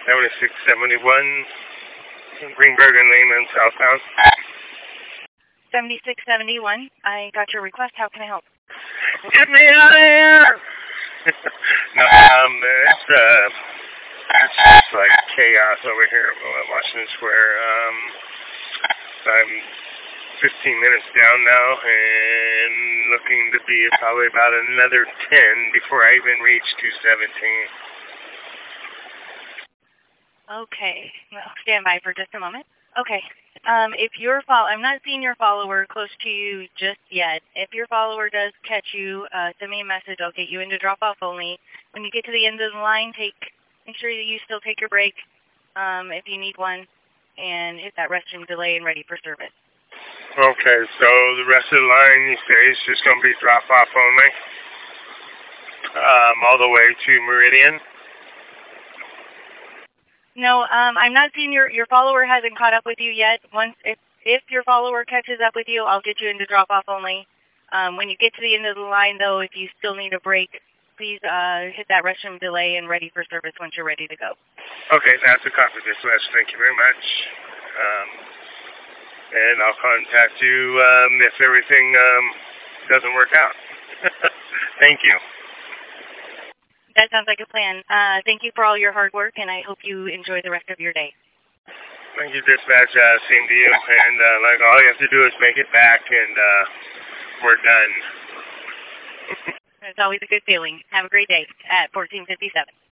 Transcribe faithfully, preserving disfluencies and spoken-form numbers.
seventy-six seventy-one, Greenberg and Lehman, southbound. seventy-six seventy-one, I got your request. How can I help? Get me out of here! No, um, it's, uh, it's just like chaos over here at Washington Square. Um, I'm fifteen minutes down now and looking to be probably about another ten before I even reach two seventeen. Okay. Well, stand by for just a moment. Okay. Um, if your follow, I'm not seeing your follower close to you just yet. If your follower does catch you, uh, send me a message. I'll get you into drop-off only. When you get to the end of the line, take, make sure that you still take your break, um, if you need one, and hit that restroom delay and ready for service. Okay, so the rest of the line, you say, is just going to be drop-off only, um, all the way to Meridian? No, um, I'm not seeing your, your follower hasn't caught up with you yet. Once, if, if your follower catches up with you, I'll get you into drop-off only. Um, when you get to the end of the line, though, if you still need a break, please uh, hit that restroom delay and ready for service once you're ready to go. Okay, that's a copy dispatch. Thank you very much. Um, and I'll contact you um, if everything um, doesn't work out. Thank you. That sounds like a plan. Uh, thank you for all your hard work, and I hope you enjoy the rest of your day. Thank you, dispatch. Uh, same to you. And uh, like all you have to do is make it back, and uh, we're done. It's always a good feeling. Have a great day at fourteen fifty-seven.